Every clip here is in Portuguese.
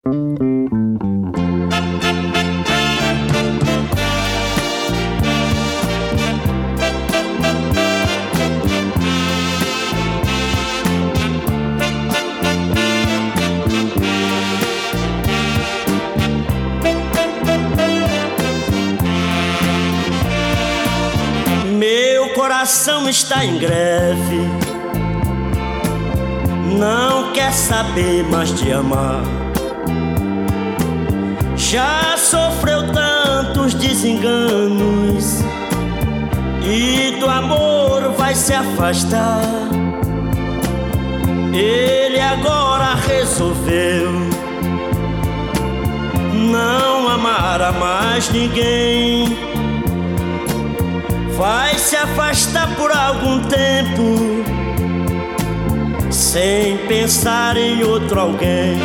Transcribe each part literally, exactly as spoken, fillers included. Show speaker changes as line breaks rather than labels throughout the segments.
Meu coração está em greve, não quer saber mais de amar. Já sofreu tantos desenganos e do amor vai se afastar. Ele agora resolveu não amar a mais ninguém. Vai se afastar por algum tempo, sem pensar em outro alguém.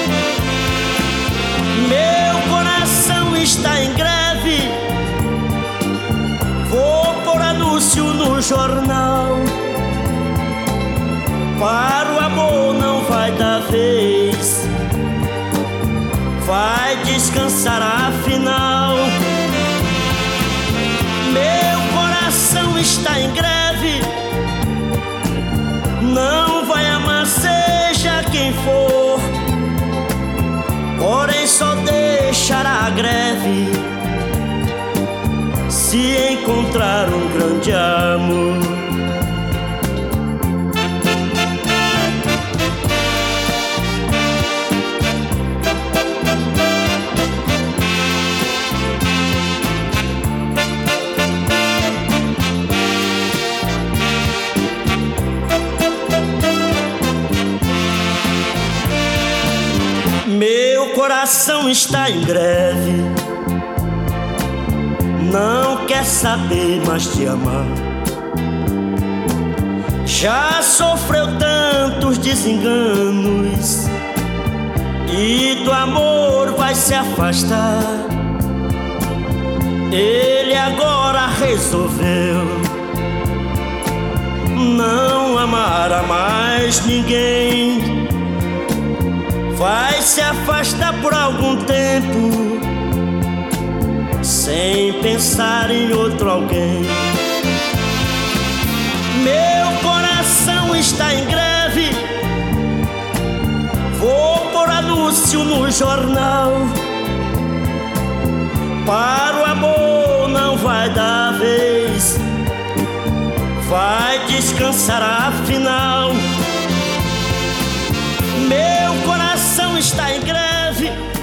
Meu coração está em greve, vou pôr anúncio no jornal. Para o amor não vai dar vez, vai descansar afinal. Meu coração está em greve, não vai amar seja quem for, porém só deixará a greve se encontrar um grande amor. Meu coração está em greve, não quer saber mais de amar. Já sofreu tantos desenganos e do amor vai se afastar. Ele agora resolveu não amar a mais ninguém. Vai se afastar por algum tempo, sem pensar em outro alguém. Meu coração está em greve, vou pôr anúncio no jornal. Para o amor não vai dar vez, vai descansar afinal. Meu coração está em greve,